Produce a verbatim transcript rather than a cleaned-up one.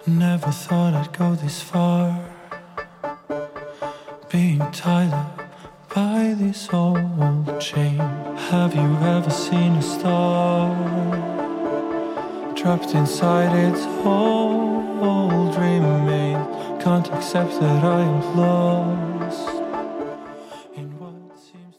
Never thought I'd go this far, being tied up by this old chain. Have you ever seen a star trapped inside its old dream maze? Can't accept that I am lost,